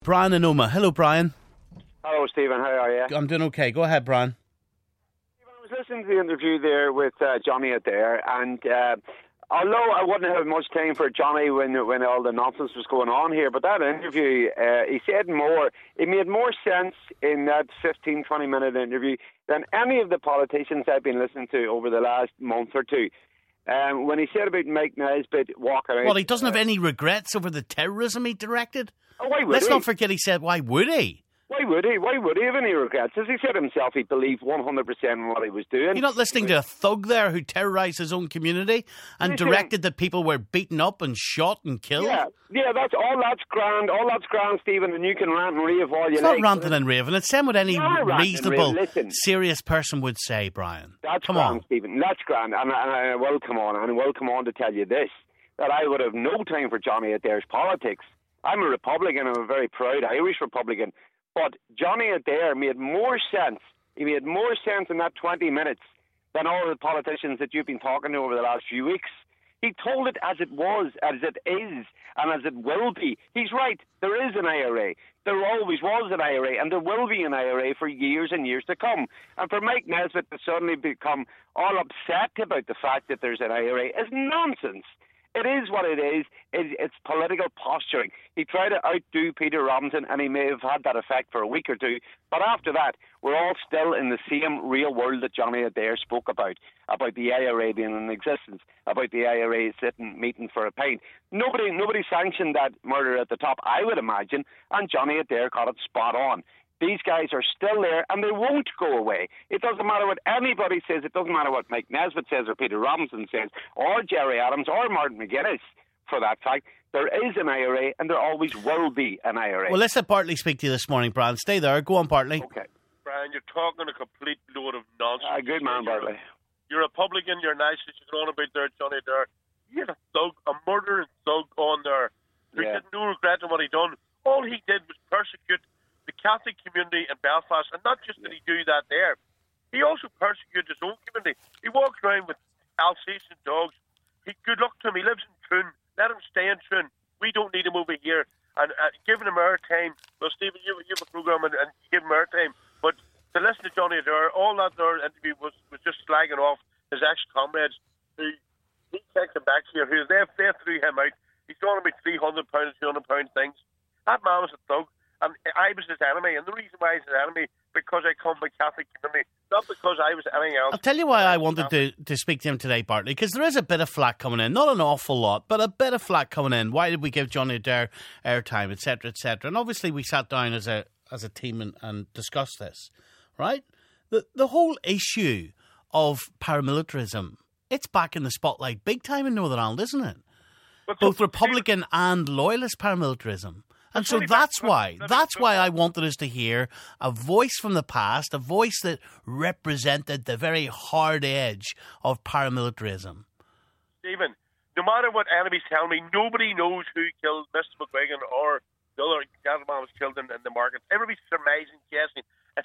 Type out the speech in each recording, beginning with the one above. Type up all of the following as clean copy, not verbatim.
Brian and Oma. Hello, Brian. Hello, Stephen. How are you? I'm doing okay. Go ahead, Brian. Stephen, I was listening to the interview there with Johnny Adair, and although I wouldn't have much time for Johnny when all the nonsense was going on here, but that interview, he said more. It made more sense in that 15, 20-minute interview than any of the politicians I've been listening to over the last month or two. When he said about Mike Nesbitt walking out... Well, he doesn't have any regrets over the terrorism he directed. Oh, why would Let's he? not forget he said, why would he? Why would he? Why would he have any regrets? As he said himself, he believed 100% in what he was doing. You're not listening to a thug there who terrorised his own community and directed that people were beaten up and shot and killed? Yeah, that's grand. All that's grand, Stephen, and you can rant and rave all you like. It's not ranting and raving. It's saying what any reasonable, serious person would say, Brian. That's come grand, on, Stephen. That's grand. And I will come on. And I will come on to tell you this, that I would have no time for Johnny Adair's politics. I'm a Republican. I'm a very proud Irish Republican. But Johnny Adair made more sense. He made more sense in that 20 minutes than all the politicians that you've been talking to over the last few weeks. He told it as it was, as it is, and as it will be. He's right. There is an IRA. There always was an IRA, and there will be an IRA for years and years to come. And for Mike Nesbitt to suddenly become all upset about the fact that there's an IRA is nonsense. It is what it is. It's political posturing. He tried to outdo Peter Robinson, and he may have had that effect for a week or two. But after that, we're all still in the same real world that Johnny Adair spoke about the IRA being in existence, about the IRA sitting, meeting for a pint. Nobody sanctioned that murder at the top, I would imagine, and Johnny Adair got it spot on. These guys are still there, and they won't go away. It doesn't matter what anybody says. It doesn't matter what Mike Nesbitt says or Peter Robinson says or Jerry Adams or Martin McGuinness, for that fact. There is an IRA, and there always will be an IRA. Well, let's let Bartley speak to you this morning, Brian. Stay there. Go on, Bartley. Okay. Brian, you're talking a complete load of nonsense. Good man, Bartley. You're a Republican. You're nice. You're going on about there, Johnny Adair. He had a thug, a murdering thug on there who had no regret in what he done. All he did was persecute the Catholic community in Belfast, and not just did he do that there, he also persecuted his own community. He walked around with Alsatian dogs. Good luck to him. He lives in Troon. Let him stay in Troon. We don't need him over here. And giving him airtime. Well, Stephen, you have a programme and give him airtime. But to listen to Johnny Adair, all that there interview was just slagging off his ex-comrades who he takes him back here, who they threw him out. He's going about £300, £200 things. That man was a thug. And I was his enemy, and the reason why he's his enemy, because I come from a Catholic community, not because I was anything else. I'll tell you why I wanted to speak to him today, Bartley, because there is a bit of flack coming in. Not an awful lot, but a bit of flack coming in. Why did we give Johnny Adair airtime, etc., etc.? And obviously we sat down as a team and discussed this, right? The whole issue of paramilitarism, it's back in the spotlight big time in Northern Ireland, isn't it? Both Republican and loyalist paramilitarism. And so that's why I wanted us to hear a voice from the past, a voice that represented the very hard edge of paramilitarism. Stephen, no matter what enemies tell me, nobody knows who killed Mr. McGuigan or the other gentleman was killed in the market. Everybody's surmising, guessing.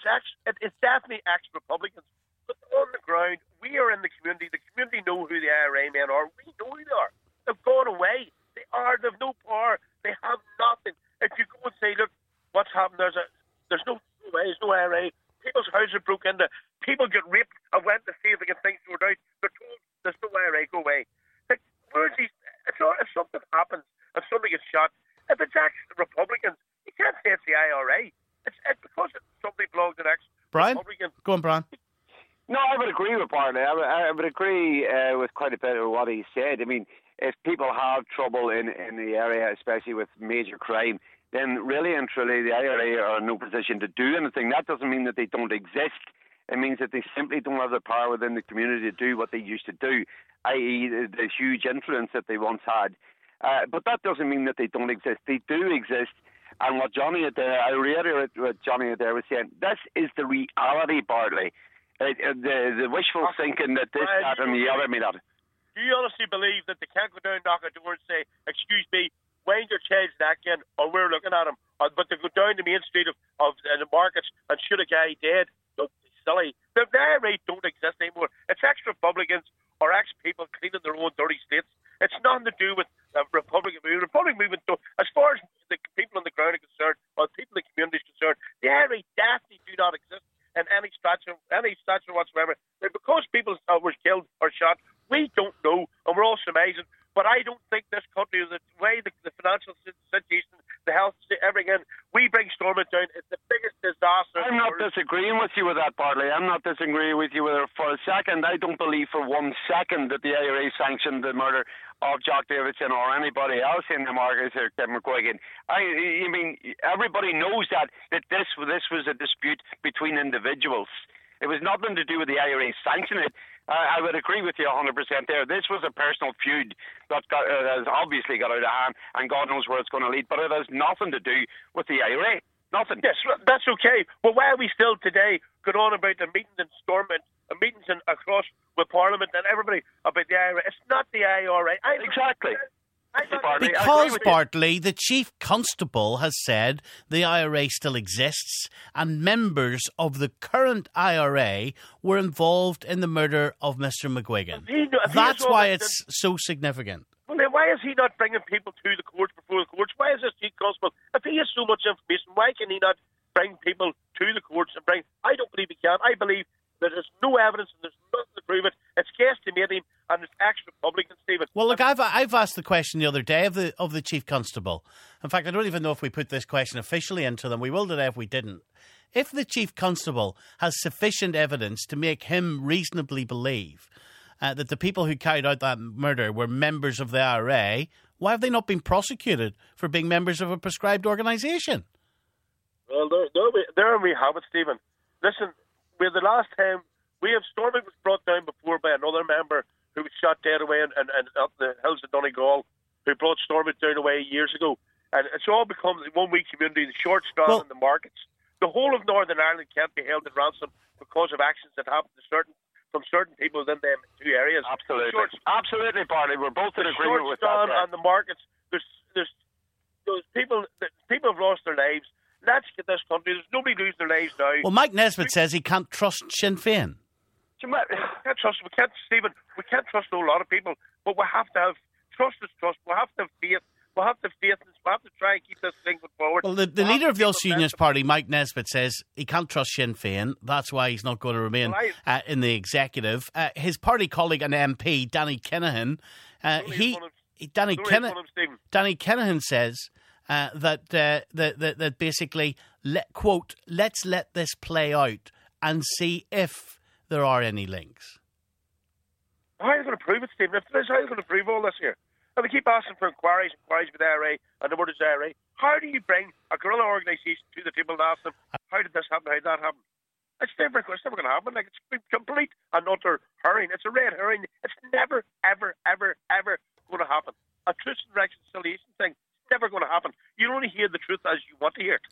It's definitely ex-Republicans. But on the ground, we are in the community. The community know who the IRA men are. We know who they are. They've gone away. They've no power. They have nothing. If you go and say, look, what's happened, there's no way, there's no IRA. People's houses are broke into. People get raped. I went to see if they can think sorted out. They're told there's no IRA, go away. Like, if something happens, if somebody gets shot, if it's actually Republicans, you can't say it's the IRA. It's because somebody belongs to the ex-Republican. Go on, Brian. No, I would agree with Bartley. I would agree with quite a bit of what he said. I mean, if people have trouble in the area, especially with major crime, then really and truly the IRA are in no position to do anything. That doesn't mean that they don't exist. It means that they simply don't have the power within the community to do what they used to do, i.e. the huge influence that they once had. But that doesn't mean that they don't exist. They do exist. And what Johnny Adair, I reiterate what Johnny Adair was saying, this is the reality, Bartley. The wishful thinking that this, that and the other may not. Do you honestly believe that they can't go down, knock a door and say, excuse me, wind your child's neck in, or we're looking at him, but they go down the main street of the markets and shoot a guy dead? Don't be silly. The IRA don't exist anymore. It's ex-Republicans or ex-people cleaning their own dirty states. It's nothing to do with the Republican movement. The Republican movement, though, as far as the people on the ground are concerned, or the people in the community is concerned, the IRA definitely do not exist in any stature whatsoever. And because people were killed or shot, we don't know, and we're all surmising. But I don't think this country, the way the financial situation, the health, everything, we bring Stormont down. It's the biggest disaster. I'm not disagreeing with you with that, Bartley. I'm not disagreeing with you with it for a second. I don't believe for 1 second that the IRA sanctioned the murder of Jock Davidson or anybody else in the markets or Tim McGuigan. I mean, everybody knows that this was a dispute between individuals. It was nothing to do with the IRA sanctioning it. I would agree with you 100% there. This was a personal feud that has obviously got out of hand, and God knows where it's going to lead, but it has nothing to do with the IRA. Nothing. Yes, that's okay. Well, why are we still today going on about the meetings in Stormont, meetings across with Parliament and everybody about the IRA? It's not the IRA. Exactly. Because, Bartley, the Chief Constable has said the IRA still exists and members of the current IRA were involved in the murder of Mr. McGuigan. That's why it's so significant. Well, then why is he not bringing people to the courts before the courts? Why is this Chief Constable? If he has so much information, why can he not bring people to the courts and bring... I don't believe he can. I believe that there's no evidence and there's nothing to prove it. It's guesstimating and it's ex-Republican, Stephen. Well, look, I've asked the question the other day of the Chief Constable. In fact, I don't even know if we put this question officially into them. We will today if we didn't. If the Chief Constable has sufficient evidence to make him reasonably believe that the people who carried out that murder were members of the IRA, why have they not been prosecuted for being members of a prescribed organisation? Well, there we have it, Stephen. Listen, the last time Stormont was brought down before by another member who was shot dead away in up the hills of Donegal, who brought Stormont down away years ago. And it's all become one weak community, the short straw in the markets. The whole of Northern Ireland can't be held at ransom because of actions that happen from certain people within them two areas. Absolutely. Absolutely, Bartley. We're both in agreement with that. On the markets, there's those people have lost their lives. Let's get this country. There's nobody losing their lives now. Well, Mike Nesbitt says he can't trust Sinn Féin. We can't trust. Stephen. We can't trust a lot of people, but we have to have trust. Is trust. We have to have faith. We have to have faith. We have to try and keep this thing forward. Well, the leader of the Ulster Unionist Party, Mike Nesbitt, says he can't trust Sinn Féin. That's why he's not going to remain in the executive. His party colleague and MP, Danny Kinahan, Danny Kinahan says that basically, quote, let's let this play out and see if there are any links. How are you going to prove it, Stephen? If there is, how are you going to prove all this here? And we keep asking for inquiries with the IRA and the word is IRA. How do you bring a guerrilla organisation to the table and ask them, how did this happen, how did that happen? It's never going to happen. Like, it's complete and utter herring. It's a red herring. It's never, ever, ever, ever going to happen. A truth and reconciliation thing, it's never going to happen. You only hear the truth as you want to hear it.